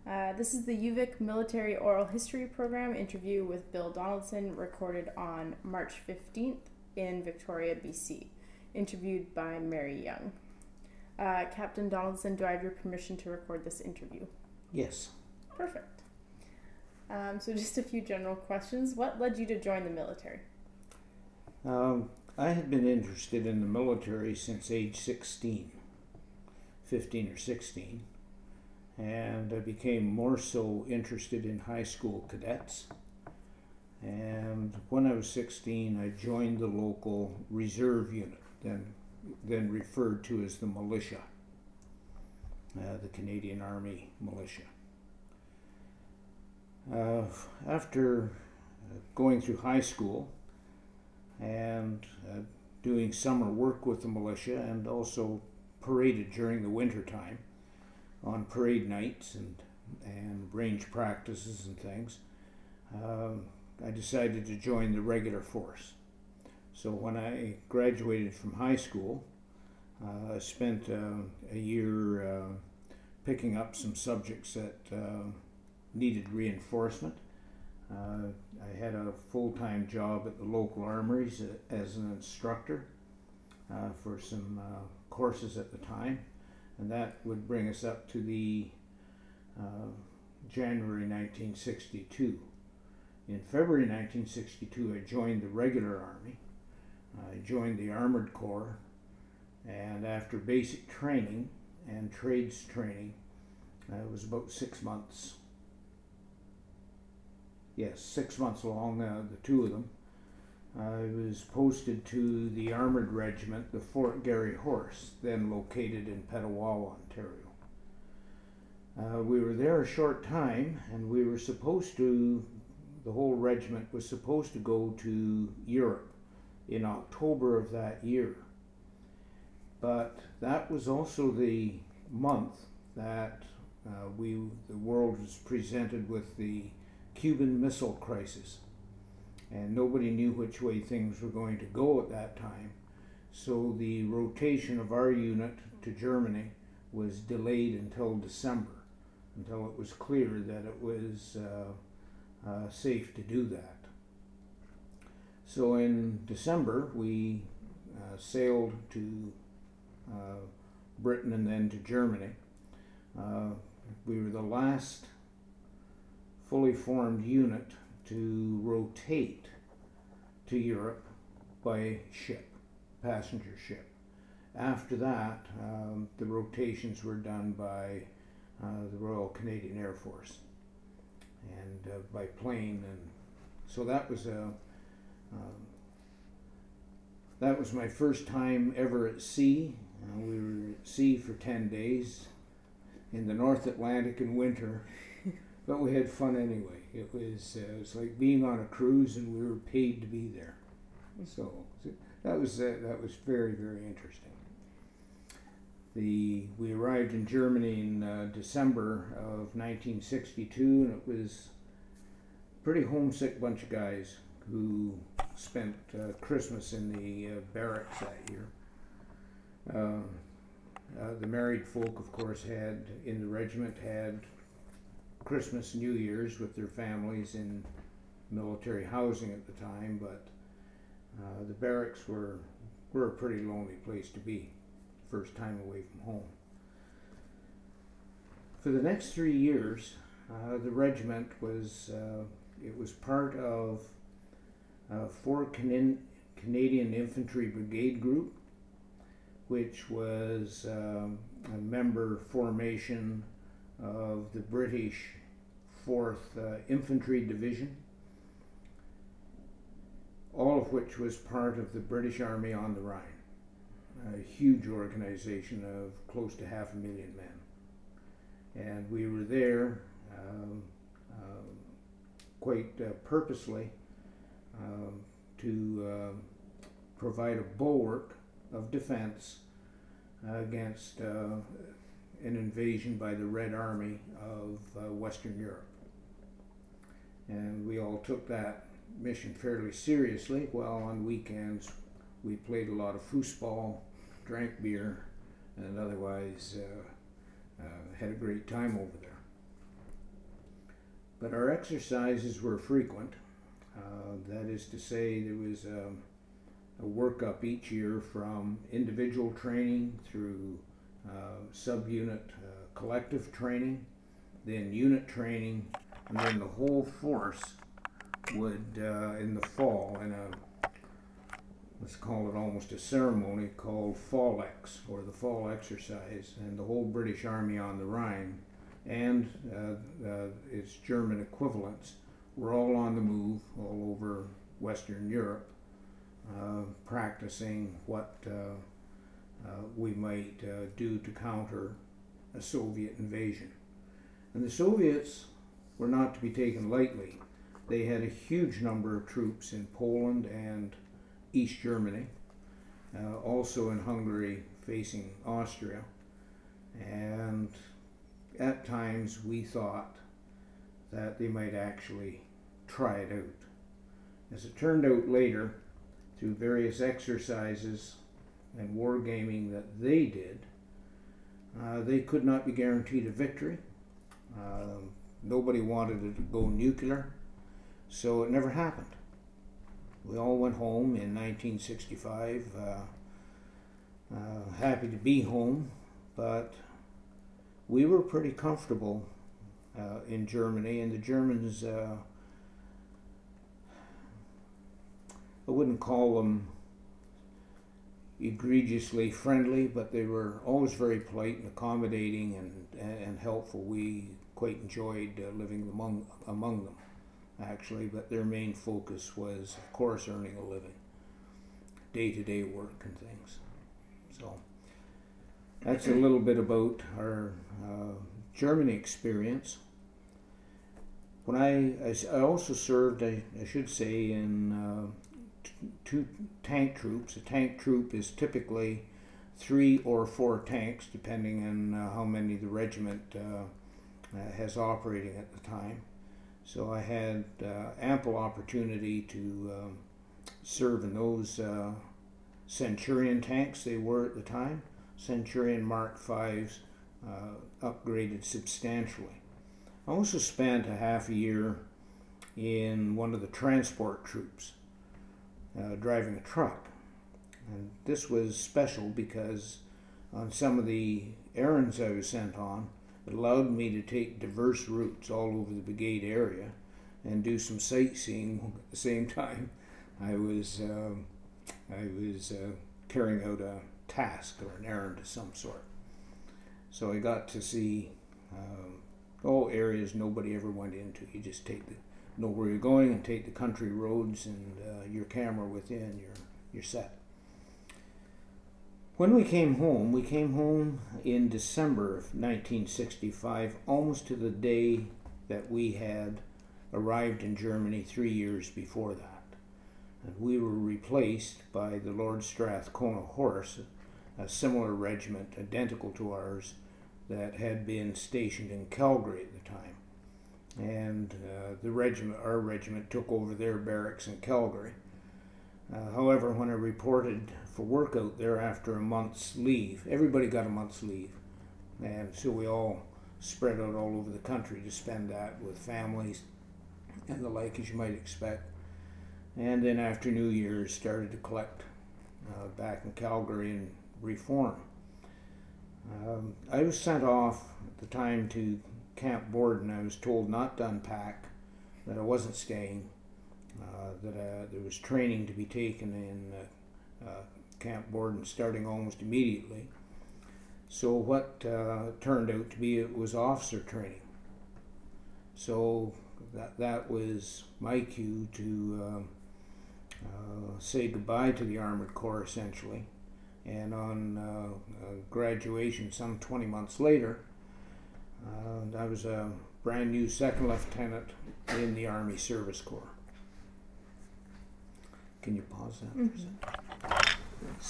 This is the UVic Military Oral History Program interview with Bill Donaldson, recorded on March 15th in Victoria, BC. Interviewed by Mary Young. Captain Donaldson, do I have your permission to record this interview? Yes. Perfect. So just a few general questions. What led you to join the military? I had been interested in the military since age 16, 15 or 16, and I became more so interested in high school cadets. And when I was 16, I joined the local reserve unit, then referred to as the militia, the Canadian Army militia. After going through high school and doing summer work with the militia, and also paraded during the winter time on parade nights and range practices and things, I decided to join the regular force. So when I graduated from high school, I spent a year picking up some subjects that needed reinforcement. I had a full-time job at the local armories as an instructor for some courses at the time, and that would bring us up to the January 1962. In February 1962, I joined the regular army. I joined the Armored Corps, and after basic training and trades training, it was about 6 months. Yes, 6 months long, the two of them. I was posted to the Armored Regiment, the Fort Garry Horse, then located in Petawawa, Ontario. We were there a short time, and we were supposed to, the whole regiment was supposed to go to Europe in October of that year. But that was also the month that the world was presented with the Cuban Missile Crisis, and nobody knew which way things were going to go at that time. So the rotation of our unit to Germany was delayed until December, until it was clear that it was safe to do that. So in December we sailed to Britain and then to Germany. We were the last fully formed unit to rotate to Europe by ship, passenger ship. After that, the rotations were done by the Royal Canadian Air Force and by plane, and so that was my first time ever at sea. We were at sea for 10 days in the North Atlantic in winter. But we had fun anyway. It was like being on a cruise, and we were paid to be there. So that was very, very interesting. We arrived in Germany in December of 1962, and it was a pretty homesick bunch of guys who spent Christmas in the barracks that year. The married folk, of course, in the regiment had Christmas, New Year's with their families in military housing at the time, but the barracks were a pretty lonely place to be, first time away from home. For the next 3 years, the regiment was part of 4th Canadian Infantry Brigade Group, which was a member formation of the British 4th Infantry Division, all of which was part of the British Army on the Rhine, a huge organization of close to 500,000 men. And we were there quite purposely to provide a bulwark of defense against an invasion by the Red Army of Western Europe. And we all took that mission fairly seriously, while on weekends we played a lot of foosball, drank beer, and otherwise had a great time over there. But our exercises were frequent. That is to say, there was a workup each year from individual training through subunit collective training, then unit training, and then the whole force would, in the fall, in a, let's call it almost a ceremony called Fall Ex, or the Fall Exercise, and the whole British Army on the Rhine and its German equivalents were all on the move all over Western Europe, practicing what we might do to counter a Soviet invasion. And the Soviets were not to be taken lightly. They had a huge number of troops in Poland and East Germany, also in Hungary facing Austria, and at times we thought that they might actually try it out. As it turned out later, through various exercises and wargaming that they did, they could not be guaranteed a victory. Nobody wanted it to go nuclear, so it never happened. We all went home in 1965, happy to be home, but we were pretty comfortable in Germany, and the Germans, I wouldn't call them egregiously friendly, but they were always very polite and accommodating and helpful. We quite enjoyed living among them, actually, but their main focus was, of course, earning a living, day-to-day work and things. So that's a little bit about our Germany experience. When I also served, I should say, in two tank troops. A tank troop is typically 3 or 4 tanks, depending on how many the regiment has operating at the time. So I had ample opportunity to serve in those Centurion tanks they were at the time. Centurion Mark V's, upgraded substantially. I also spent a half a year in one of the transport troops, driving a truck. And this was special because on some of the errands I was sent on, it allowed me to take diverse routes all over the brigade area and do some sightseeing at the same time. I was carrying out a task or an errand of some sort. So I got to see all areas nobody ever went into. You just know where you're going and take the country roads and your camera within, you're set. When we came home in December of 1965, almost to the day that we had arrived in Germany 3 years before that. And we were replaced by the Lord Strathcona Horse, a similar regiment, identical to ours, that had been stationed in Calgary at the time. And our regiment took over their barracks in Calgary. However, when I reported for work out there after a month's leave, everybody got a month's leave, and so we all spread out all over the country to spend that with families and the like, as you might expect. And then after New Year's, started to collect back in Calgary and reform. I was sent off at the time to Camp Borden. I was told not to unpack, that I wasn't staying, that there was training to be taken in Camp Borden starting almost immediately. So what turned out to be, it was officer training. So that was my cue to say goodbye to the Armored Corps, essentially. And on graduation some 20 months later, I was a brand new second lieutenant in the Army Service Corps. Can you pause that for a second?